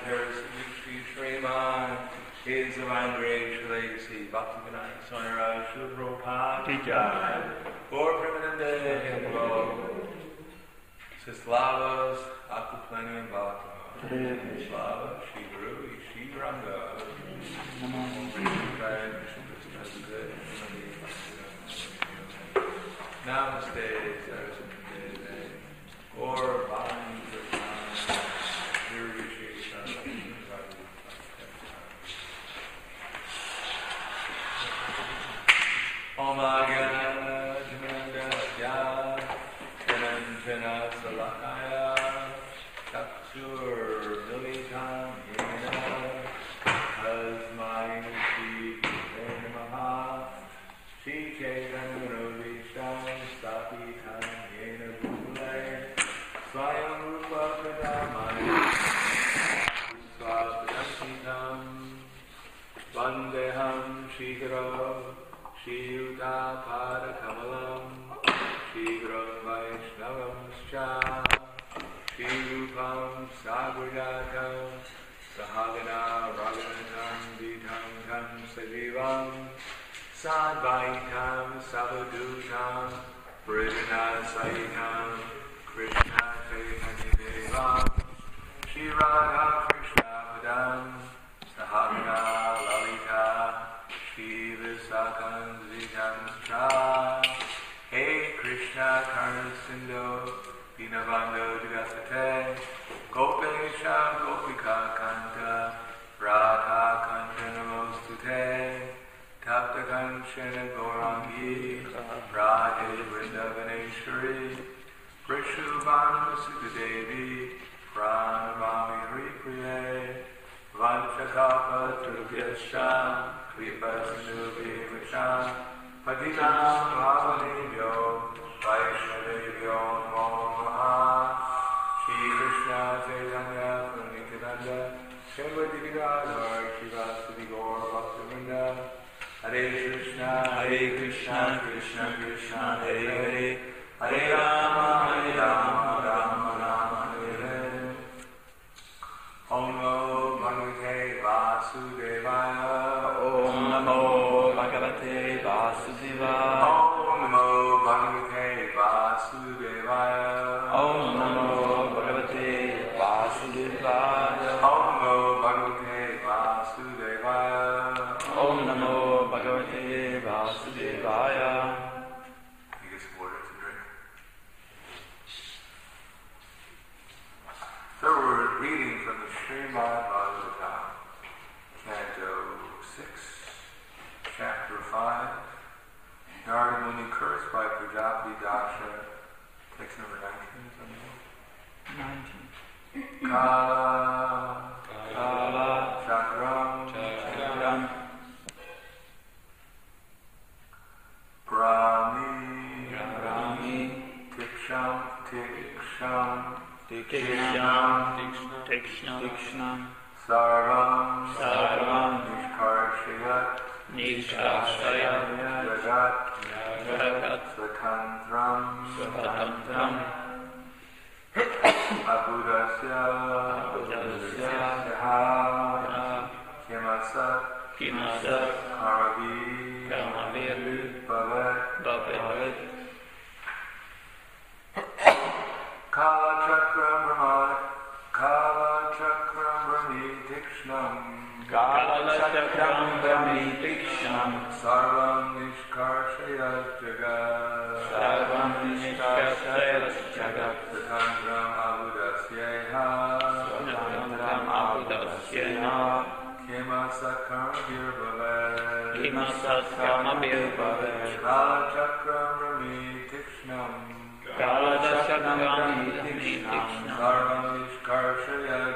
commentaries of Sri Sriman, His Divine Grace, Legacy, Bhaktivinoda Swami Raj, Srila Prabhupada, Jai, Gaur Premanande, Sislavas, Akuplenam, Bhaktivinoda, Slava, Shri Guru, Shri Ranga, Namaste, Saraswati, Gaur Bhani, Om Agana Jamananda Jaya Janantana Salakaya Chaksur Militam Yena Tasmai Shri Namaha Shri Chaitanya Visham Sapitam Yena Bhule Swayam Rupa Kadamaya Swapadantitam Vandeham Shikara Shri Yuta Padakamalam Shri Guru Vaishnavamscha Shri Rupam Sagrajatam Sahagana Raghunatam Vitam Tam Sajivam Sadvaitam Savadutam Vrijana Saitam Krishna Chaitanya Devam Shri Radha Krishna Padam Sahagana Lalita Shri Visakham Zitamscha Hey Krishna Karna Sindhu Dinabando Jagasate Gopesha Gopika Kanta Radha Kanta Namostute Tapta Kanchana Gaurangi Radhe Vrindavaneshwari Prishubhanu Sutadevi Pranamami Haripriye Vanchakapa Trubhyascha Vipasanu Vivacham Patitam Pavanebhyo Vaishnavebhyo Namo Namaha Shri Krishna Chaitanya Nityananda Srimati Gadadhar Srivasadi Gaur Bhaktivinoda Hare Krishna Krishna Krishna Hare Hare Hare Rama Rama Rama Hare Hare Om Namo Bhagavate Vasudevaya Om Namo Bhagavate Vasudevaya Om Namo Bhagavate Vasudevaya Om Namo Bhagavate Vasudevaya Om Namo Bhagavate Vasudevaya Om Namo Bhagavate Vasudevaya. You get some water to drink. So we're reading from the Srimad Bhagavatam, Canto 6, Chapter 5, Narada Muni cursed by Prajapati Daksha, text number 19. Kala, Chakram, Brahmi, Tiksham, Sarvam, Nishkarshayat, Jagat, Swatantram, Abudasya, Kimasat, Karavir, Bhavat, Kala Chakram Brahmi Tikshnam Sarvam Nishkarshayat Jagat Satantram Abudasyeha Kimasat Karmabir Bhavet Kala Chakram Brahmi Tikshnam Sarvam Nishkarshayat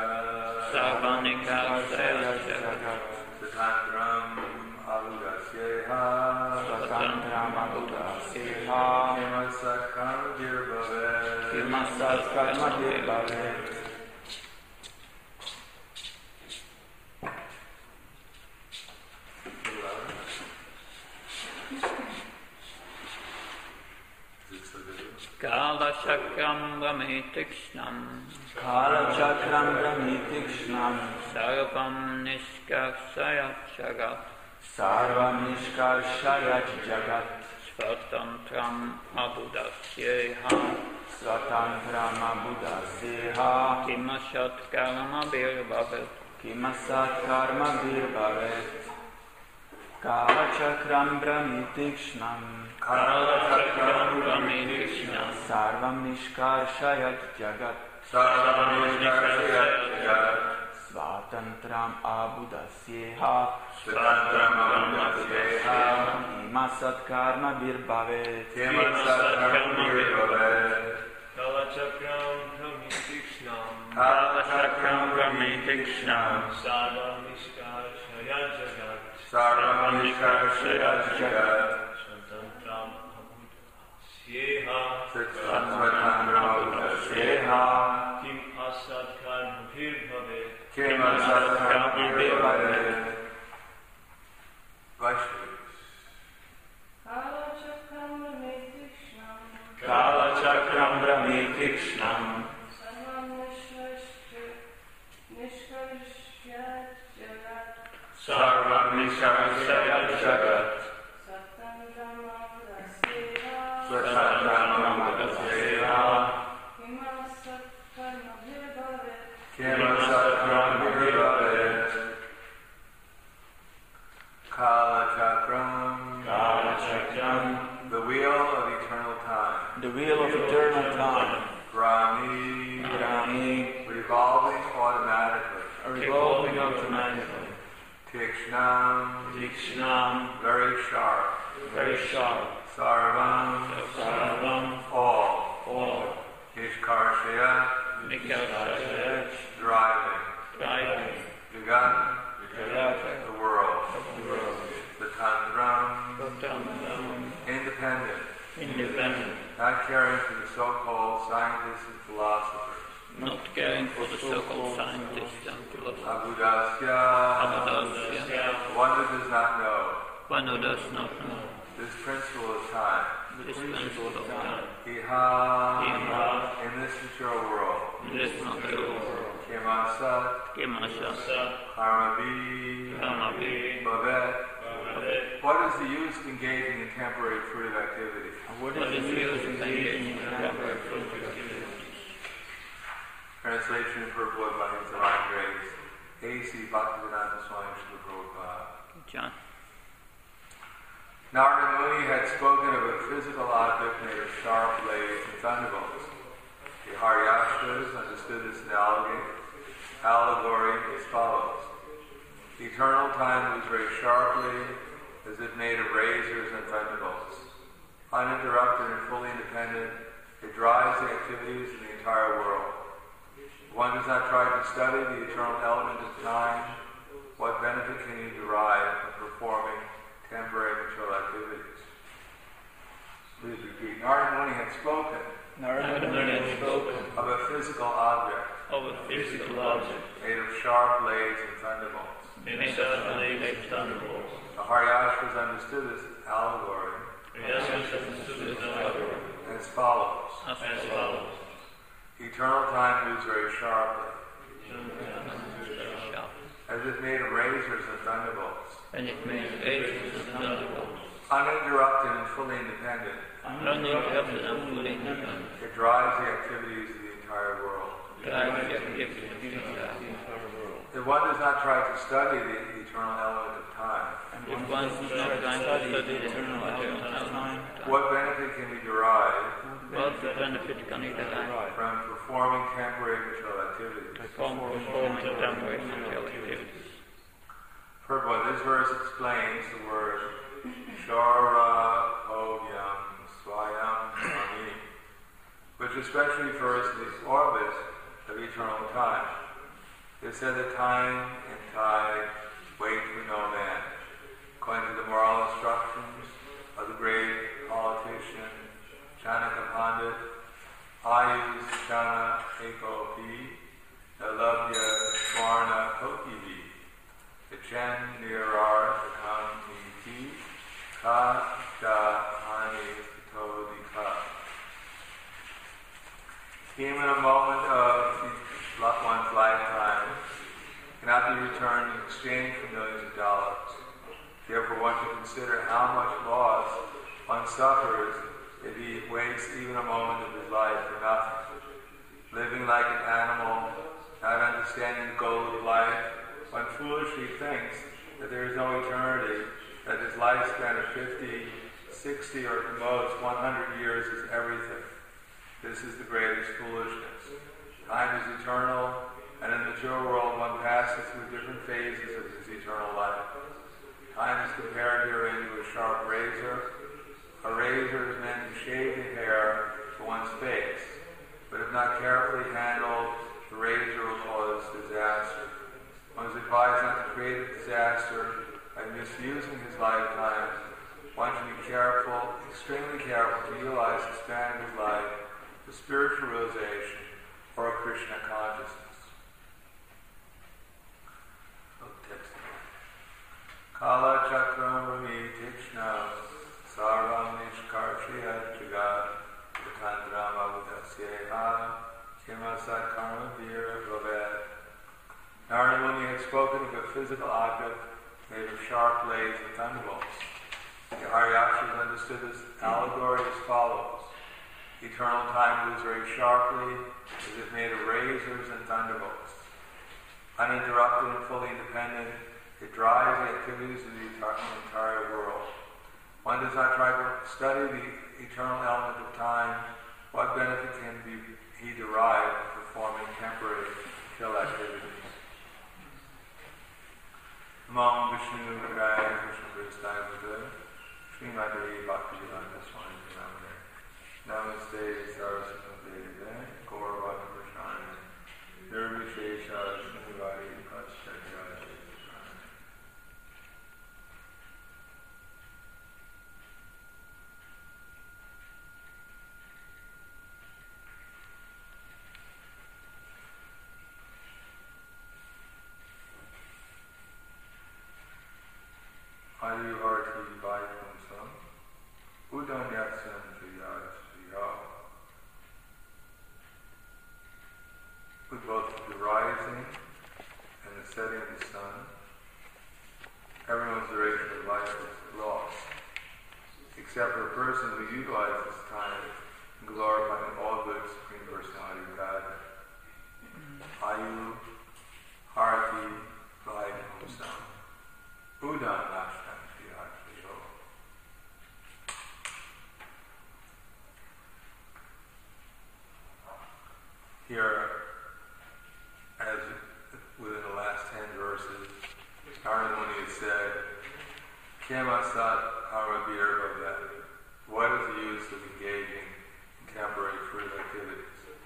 Jagat Satantram Abudasyeha Kimasat Karmabir Bhavet. Kala Kalachakram Brahmitikshnam Kalachakram Brahmitikshnam Sarvam Nishkarshayat Jagat Sarvam Nishkarshayat Jagat Svatantram Abudasyeha Svatantram Abudasyeha Kimashat Karma Birbhavet Kimasat Karma Birbhavet Kalachakram Brahmitikshnam Kalachakram Brahmitikshnam Sarvam Nishkarshayat Jagat Sarvam Nishkarshayat Jagat Svatantram Abudasyeha Svatantram Abudasyeha Kimasat Karma Birbhavet Kimasat Karma Birbhavet Kalachakram Brahmitikshnam Kalachakram Brahmitikshnam Sarvam Nishkarshayat Jagat Sarvam Nishkarshayat Jagat Svatantram Abudasyeha Svatantram Abudasyeha Kim Asat Karma Birbhavet Kimasat Karma Birbhavet Vaishnavas. Kalachakram Brahmitikshnam Kalachakram Brahmitikshnam Sarvam Nishkarshayat Jagat Sarvam Nishkarshayat Jagat Satantram Abudasyeha Svatantram Abudasyeha Kimasat Karma Birbhavet Kimasat Karma Birbhavet Kalachakram, Kalachakram, the wheel of eternal time. the wheel of eternal time, Brahmi, Brahmi, revolving automatically. revolving automatically, Tikshnam, Dikshnam, very sharp. very sharp, Sarvam, Sarvam, all. Nishkarshaya, Nikarshayat driving. Driving Jagat, Jagat, the world. the world, The Tandram, Svatantram independent, Independent not caring for the so-called scientists and philosophers. Not caring for the so-called scientists and philosophers Abudasya, Abudasya the one who does not know. One who does not know This principle of time. this principle of time Iha, Iha, in this material world. this material world Kimasat, Kimashat Karmavi, Karmavi Bhavet. What is the use of engaging in temporary fruitive activity? what What is is the the use use of of engaging engaging in in temporary temporary fruitive activities? Translation and purport by His Divine Grace, A.C. Bhaktivedanta Swami Srila Prabhupada. John Narada Muni had spoken of a physical object made of sharp blades and thunderbolts. The Haryashvas understood this allegory as follows. Eternal time moves very sharply, as if made of razors and thunderbolts. Uninterrupted and fully independent, it drives the activities of the entire world. If one does not try to study the eternal element of time, what benefit can you derive from performing temporary material activities? Please repeat. Narada Muni had spoken Narada Muni had spoken of a physical object of a physical object made of sharp blades and thunderbolts. made of blades and thunderbolts. The Haryashvas understood this allegory as follows. As follows. Eternal time moves very sharply, Sharp. as if made of razors and thunderbolts. And it makes ages and thunderbolts. Uninterrupted and fully independent, Uninterrupted and fully independent. it drives the activities of the entire world. Drives the activities of the entire world. If one does not try to study the eternal element of time, If one does not try to study the eternal element of time, what benefit can we derive what benefit can it derive from performing temporary material activities? from performing temporary material activities? Purport, this verse explains the word Shara Bhogyam Swayam Swami, which especially refers to the orbit of eternal time. It said that time and tide wait for no man. According to the moral instructions of the great politician Chanaka Pandit, Ayus Chana Ekopi, Nalabhya Swarna Kokivi, the Chen Nirar Kam Niti, Ka Da Hani Todika. Even a moment of one's lifetime cannot be returned in exchange for millions of dollars. Therefore, one should consider how much loss one suffers if he wastes even a moment of his life for nothing. Living like an animal, not understanding the goal of life, one foolishly thinks that there is no eternity, that his lifespan of 50, 60, or at the most 100 years is everything. This is the greatest foolishness. Time is eternal, and in the material world one passes through different phases of his eternal life. Time is compared herein to a sharp razor. A razor is meant to shave the hair for one's face, but if not carefully handled, the razor will cause disaster. One is advised not to create a disaster by misusing his lifetime. One should be careful, extremely careful, to utilize the span of his life for spiritual realization or Krishna consciousness. Kala Chakram Rami Tichna Sarvam Nishkarshya Jagat Vitandrama Vidasyeha Kimasat Karma Vira Bhavet. Narada Muni had spoken of a physical object made of sharp blades and thunderbolts. The Aryakshas understood this allegory as follows. Eternal time moves very sharply, as if made of razors and thunderbolts. Uninterrupted and fully independent, it drives the activities of the entire world. One does not try to study the eternal element of time. What benefit can he derive from performing temporary kill activities? Among Vishnu Gaya Krishna Vristaya Buddha, Srimati Bhaktivedanta Swami Pramane, Namaste Saraswati Deve, Gaura Krishna, Nirvishesha Srimati Paschatya. Adi Harti Vaikuntham, Udanyatsan Jayasriya. With both the rising and the setting of the sun, everyone's duration of life is lost, except for a person who utilizes time in glorifying all good Supreme Personality of God. Ayu Harti Vaikuntham, Udanyatsan. Here, as within the last 10 verses, Narada Muni has said, Kemasat Haravir Bhavet. What is the use of engaging in temporary fruitive activities?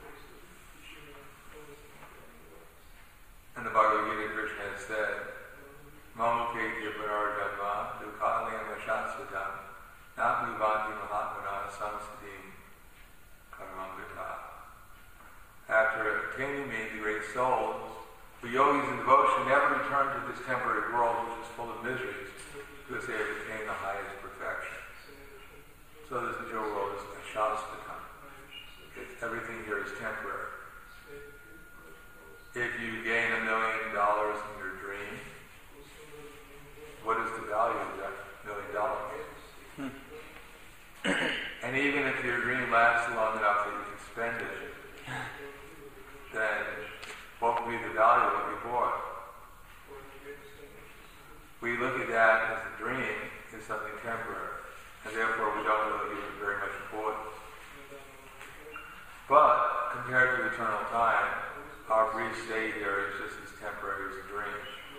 And the Bhagavad Gita Krishna has said, Mamuketya Panardhamma Dukhalayam Ashasvatam Natmuvanti Mahatmana Samsadim Karamangata. After attaining me, the great souls, the yogis in devotion never return to this temporary world which is full of miseries because they have attained the highest perfection. So this material world is a shastatam. Everything here is temporary. If you gain $1 million in your dream, what is the value of that $1 million? And even if your dream lasts long enough that you can spend it, then what would be the value of what you bought? We look at that as a dream, as something temporary, and therefore we don't really give it very much importance. But compared to eternal time, our brief stay here is just as temporary as a dream.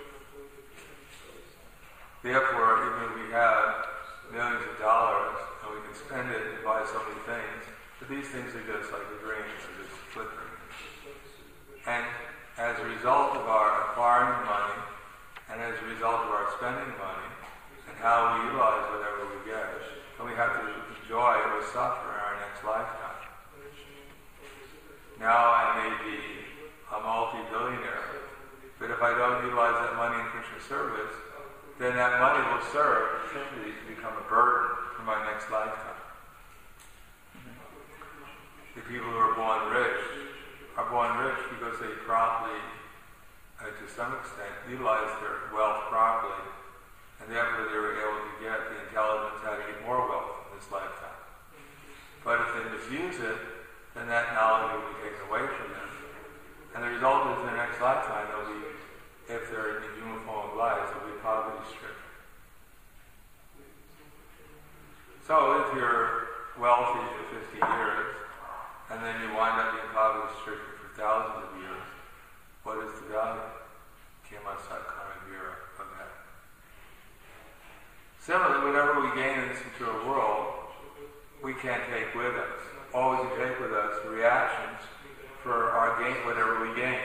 Therefore, even if we have millions of dollars and we can spend it and buy so many things, but these things are just like a dream, they're just flickering. And as a result of our acquiring money, and as a result of our spending money, and how we utilize whatever we get, then we have to enjoy or suffer in our next lifetime. Now I may be a multi-billionaire, but if I don't utilize that money in Krishna service, then that money will serve simply to become a burden for my next lifetime. The people who are born rich are born rich because they properly, to some extent, utilize their wealth properly, and therefore they were able to get the intelligence how to get more wealth in this lifetime. But if they misuse it, then that knowledge will be taken away from them. And the result is in their next lifetime, they'll be, if they're in the uniform of lives, they'll be poverty-stricken. So if you're wealthy for 50 years, and then you wind up being poverty-stricken for thousands of years, what is the value? Kimasat Karmavira of that. Similarly, whatever we gain in this material world, we can't take with us. All we can take with us are reactions for our gain, whatever we gain.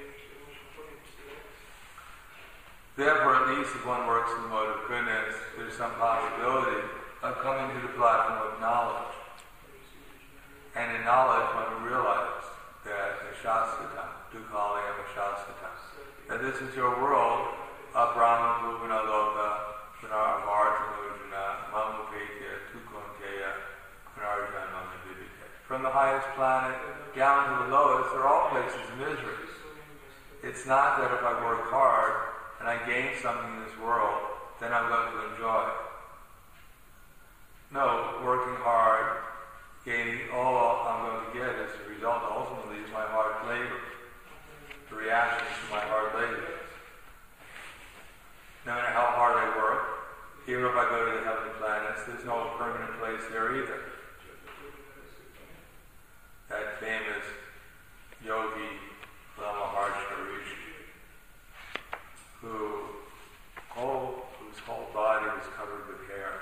Therefore, at least if one works in the mode of goodness, there's some possibility of coming to the platform of knowledge. And in knowledge, one will realize that Shastata, Dukhalayam Shastata, that this is your world, Brahma Bhuvana Loka, Punarvartha Mujana, Mamupetya, Tukunteya, Punarjana Vidike. From the highest planet down to the lowest, they're all places of misery. It's not that if I work hard and I gain something in this world, then I'm going to enjoy it. No, working hard, gaining all I'm going to get as a result ultimately is my hard labor. The reaction to my hard labor. No matter how hard I work, even if I go to the heavenly planets, there's no permanent place there either. That famous yogi, Lama Maharishi, whose whole body was covered with hair.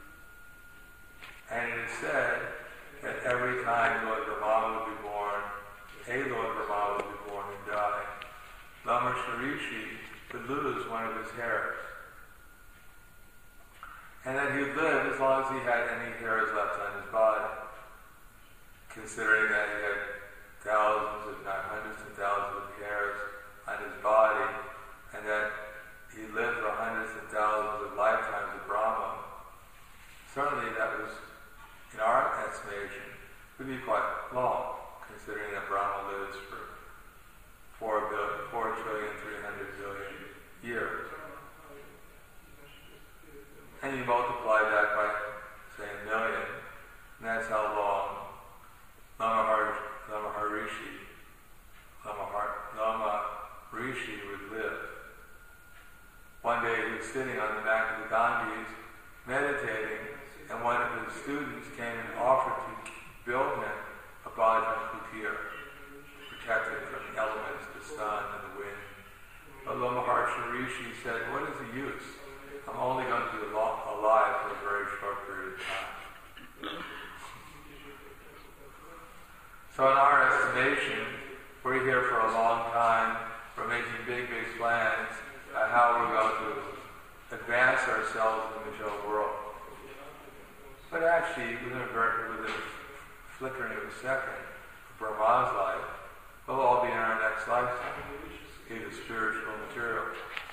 And it is said that every time Lord Brahma would be born, a Lord Brahma would be born and die, Lama Maharishi would lose one of his hairs. And that he would live as long as he had any hairs left on his body, considering that he had thousands, if not hundreds of thousands of hairs on his body, and that he lived for hundreds and thousands of lifetimes of Brahma. Certainly that was, in our estimation, would be quite long, considering that Brahma lives for 4,300,000,000,000 years. And you multiply that by, say, 1 million, and that's how long Lama Rishi would live. One day he was sitting on the back of the Ganges, meditating, and one of his students came and offered to build him a Bhajan Kutir, protected from the elements, the sun and the wind. But Lama Rishi said, what is the use? I'm only going to be alive for a very short period of time. So in our estimation, we're here for a long time. We're making big, big plans on how we're going to advance ourselves in the material world. But actually, within a flickering of a second, Brahma's life, we'll all be in our next lifetime, either spiritual or material.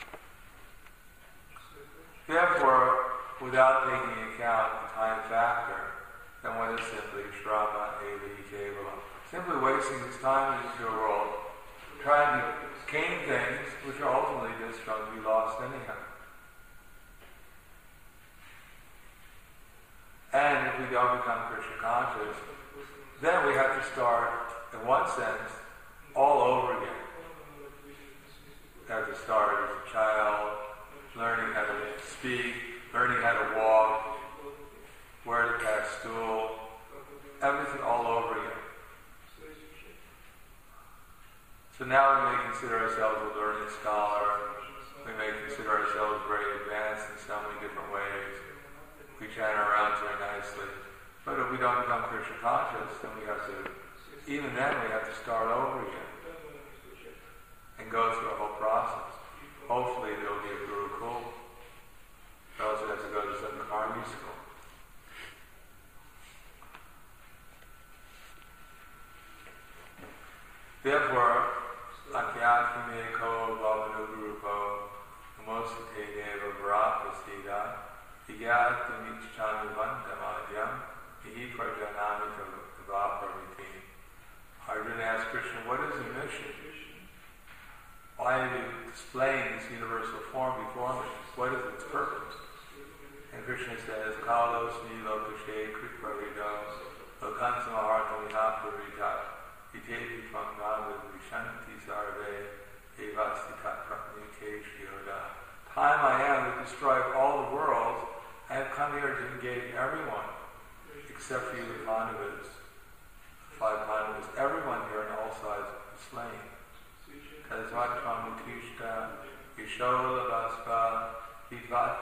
Therefore, without taking into account the time factor, then one is simply Shrama Evi Kevala. Simply wasting his time in this world, trying to gain things which are ultimately just going to be lost anyhow. And if we don't become Krishna conscious, then we have to start, in one sense, all over again. We have to start as a child, learning how to speak, learning how to walk, where to pass stool, everything all over again. So now we may consider ourselves a learned scholar, we may consider ourselves very advanced in so many different ways, we chant our rounds very nicely, but if we don't become Krishna conscious, then we have to, even then we have to start over again and go through a whole process. Hopefully there will be a Gurukul. We also have to go to some army school. Therefore, Akyatime ko bhavanu gurupo namostate deva varapasida Igyatamichchanuvantamadhyam ihi prajanamika vapraviti. Arjuna asked ask Krishna, what is the mission? Why are you displaying this universal form before me? What is its purpose? And Krishna says, Kalosmi lokashe kriparidam lokansamahardam vihaparita itevi pangnavu vishanti sarve evasita pratnike shioda. Time I am to destroy all the worlds. I have come here to engage everyone, except for you, the Pandavas, 5 Pandavas. Everyone here on all sides is slain. Tasvatramutishta Yashola Vaspa Vivat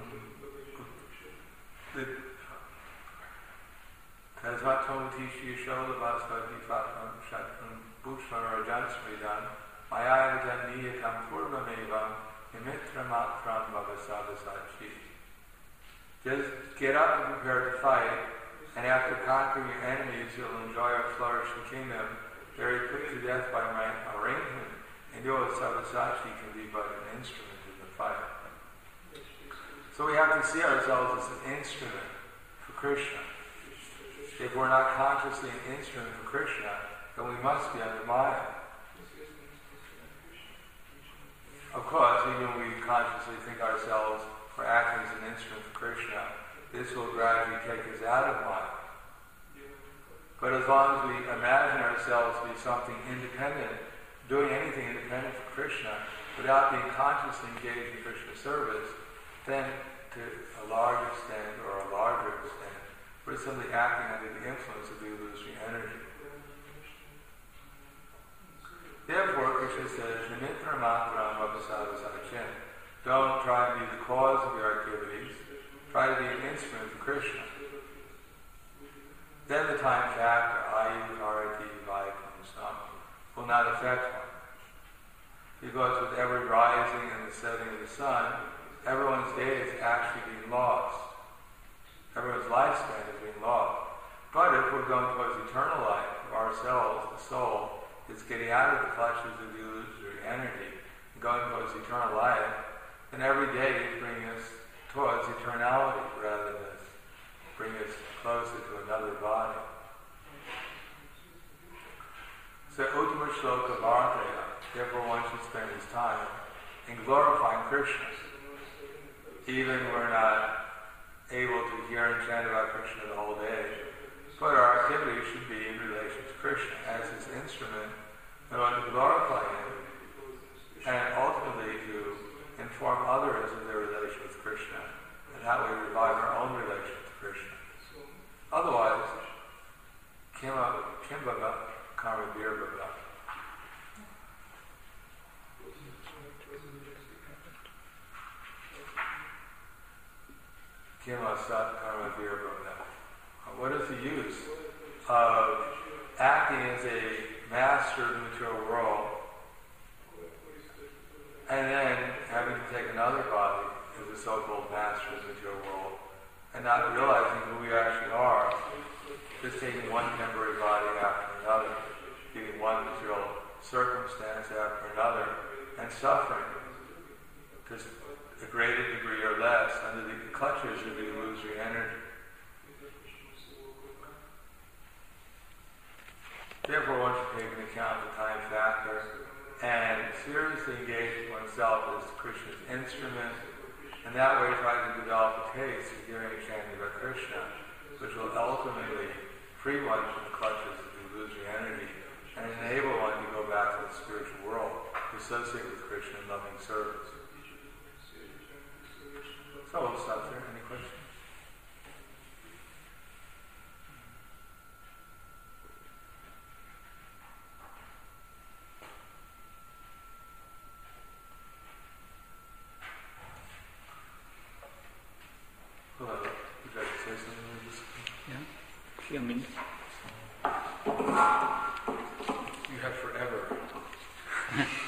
Tasvatramutishta Yashola Vaspa Vivatram Shatram Bhushmarajan Sridhan Mayayatan Niyakam Purvamevam Nimitramatram Bhavasavasachi. Just get up and prepare to fight, and after conquering your enemies, you'll enjoy a flourishing kingdom, very put to death by my arrangement, and your Savasachi can be but an instrument in the fight. So we have to see ourselves as an instrument for Krishna. If we're not consciously an instrument for Krishna, then we must be under Maya. Of course, even when we consciously think ourselves we're acting as an instrument for Krishna, this will gradually take us out of Maya. But as long as we imagine ourselves to be something independent, doing anything independent for Krishna, without being consciously engaged in Krishna service, then to a large extent or a larger extent, we're simply acting under the influence of the illusory energy. Therefore, Krishna says, Nimitra matram vavasavasachin. Don't try to be the cause of your activities. Try to be an instrument for Krishna. Then the time factor, ayu karati vaikam sam, will not affect one. Because with every rising and the setting of the sun, everyone's day is actually being lost. Everyone's lifespan is being lost. But if we're going towards eternal life, ourselves, the soul, is getting out of the clutches of the illusory energy and going towards eternal life, then every day is bringing us towards eternality rather than bring us closer to another body. So Uttama Shloka Bhartaya, therefore one should spend his time in glorifying Krishna. Even we're not able to hear and chant about Krishna the whole day, but our activity should be in relation to Krishna as his instrument in order to glorify him and ultimately to inform others of their relation with Krishna, and that way revive our own relation to Krishna. Otherwise, Kimbhaga Karma Virbhaga. Kima Sat Karma Virbhaga. What is the use of acting as a master of the material world and then having to take another body as a so-called master of the material world and not realizing who we actually are, just taking one temporary body after another, getting one material circumstance after another, and suffering to a greater degree or less under the clutches of the illusory energy. Therefore, one should take into account the time factor and seriously engage oneself as Krishna's instrument, and that way try to develop a taste for hearing and chanting about Krishna, which will ultimately free one from the clutches of the illusory energy and enable one to go back to the spiritual world, to associate with Krishna in loving service. So we'll stop there. Any questions? Hello. Would you like to say something? Yeah, few minutes. You have forever.